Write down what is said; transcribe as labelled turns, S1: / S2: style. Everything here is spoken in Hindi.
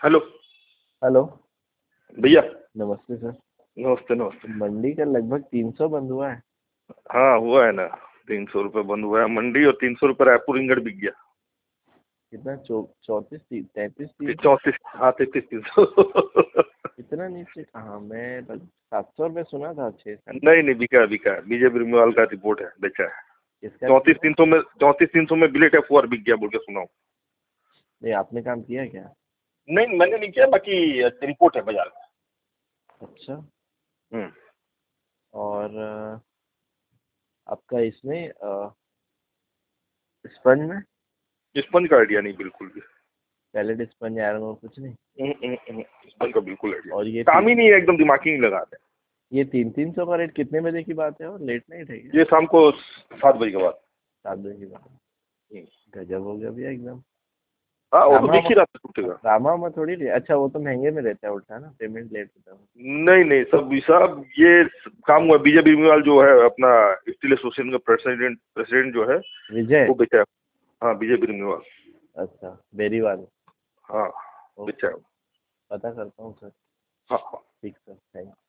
S1: हेलो।
S2: हेलो।
S1: भैया।
S2: नमस्ते सर।
S1: नमस्ते नमस्ते।
S2: मंडी का लगभग 300 बंद हुआ है।
S1: हाँ हुआ है ना। 300 रुपये बंद हुआ है मंडी, और 300 रुपये रायपुर इंगड़ बिक गया।
S2: कितना 34 33 300।
S1: 34, हाँ 33, 300।
S2: इतना नीचे कहाँ, मैं 700 रुपये सुना था 6 साल।
S1: नहीं नहीं, बिका बिका है, बीजेपी रिम्यूअल का रिपोर्ट है, बेचा है।
S2: किसका
S1: चौंतीस
S2: रिपोर्ट है?
S1: तीन सौ में 34-300 में बिलेट F4 बिक गया बोल के सुना हूँ।
S2: नहीं, आपने काम किया क्या?
S1: नहीं मैंने नहीं किया, बाकी रिपोर्ट है बाजार
S2: अच्छा।
S1: में।
S2: और आपका इसमें स्पंज में
S1: स्पंज का आइडिया नहीं बिल्कुल भी।
S2: पैलेट स्पंज आयरन और कुछ नहीं।
S1: स्पंज का बिल्कुल आइडिया
S2: और
S1: नहीं,
S2: ये
S1: काम ही नहीं है, एकदम दिमाग ही नहीं लगा रहे।
S2: ये 300 का रेट कितने बजे की बात है और लेट नाइट है क्या?
S1: ये शाम को 7 बजे के बाद।
S2: 7 बजे की बात है। गजब हो गया भैया एकदम।
S1: हाँ वो तो
S2: रामा
S1: बिक ही रहा था टूटेगा।
S2: रामा में थोड़ी अच्छा, वो तो महंगे में रहता है उल्टा ना, पेमेंट लेट होता है।
S1: नहीं नहीं, सब ये काम हुआ। बीजेपी रिम्यूअल जो है अपना स्टील एसोसिएशन का प्रेसिडेंट प्रेसिडेंट जो है
S2: विजय।
S1: वो बेचा है। हाँ बीजेपी रिम्यूअल।
S2: अच्छा, बेरीवाल।
S1: हाँ बेचा
S2: ओके।
S1: है।
S2: पता करता हूँ सर।
S1: हाँ हाँ।
S2: ठीक सर, थैंक